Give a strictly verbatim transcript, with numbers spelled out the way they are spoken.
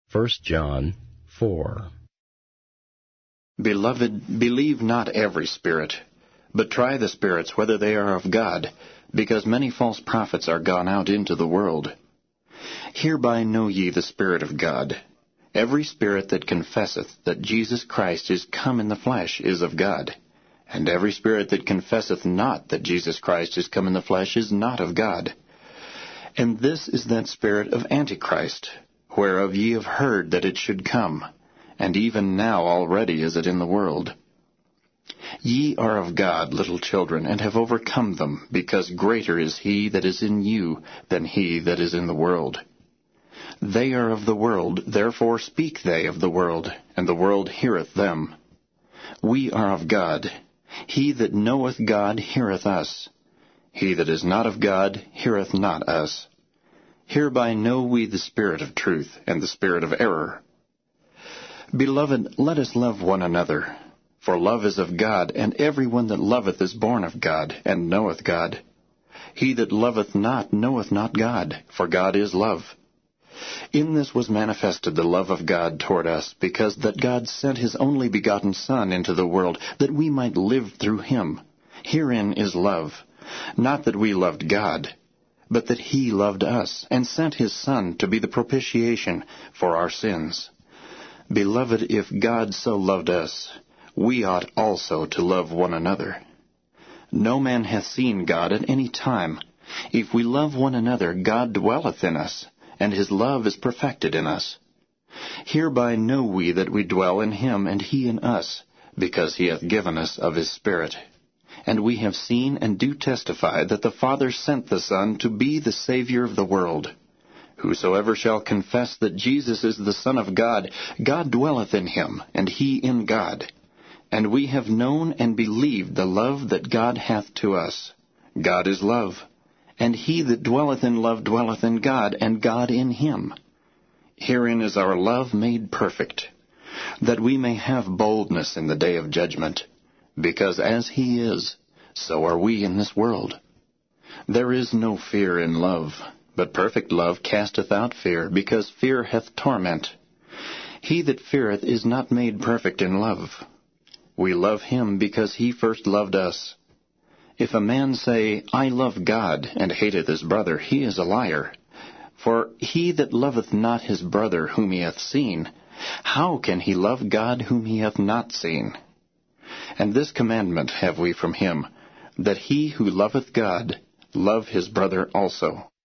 First John four. Beloved, believe not every spirit, but try the spirits whether they are of God, because many false prophets are gone out into the world. Hereby know ye the Spirit of God. Every spirit that confesseth that Jesus Christ is come in the flesh is of God, and every spirit that confesseth not that Jesus Christ is come in the flesh is not of God. And this is that spirit of Antichrist, whereof ye have heard that it should come, and even now already is it in the world. Ye are of God, little children, and have overcome them, because greater is he that is in you than he that is in the world. They are of the world, therefore speak they of the world, and the world heareth them. We are of God. He that knoweth God heareth us. He that is not of God heareth not us. Hereby know we the spirit of truth, and the spirit of error. Beloved, let us love one another. For love is of God, and every one that loveth is born of God, and knoweth God. He that loveth not knoweth not God, for God is love. In this was manifested the love of God toward us, because that God sent his only begotten Son into the world, that we might live through him. Herein is love, not that we loved God, but that he loved us, and sent his Son to be the propitiation for our sins. Beloved, if God so loved us, we ought also to love one another. No man hath seen God at any time. If we love one another, God dwelleth in us, and his love is perfected in us. Hereby know we that we dwell in him, and he in us, because he hath given us of his Spirit. And we have seen and do testify that the Father sent the Son to be the Savior of the world. Whosoever shall confess that Jesus is the Son of God, God dwelleth in him, and he in God. And we have known and believed the love that God hath to us. God is love. And he that dwelleth in love dwelleth in God, and God in him. Herein is our love made perfect, that we may have boldness in the day of judgment. Because as he is, so are we in this world. There is no fear in love, but perfect love casteth out fear, because fear hath torment. He that feareth is not made perfect in love. We love him because he first loved us. If a man say, I love God, and hateth his brother, he is a liar. For he that loveth not his brother whom he hath seen, how can he love God whom he hath not seen? And this commandment have we from him, that he who loveth God love his brother also.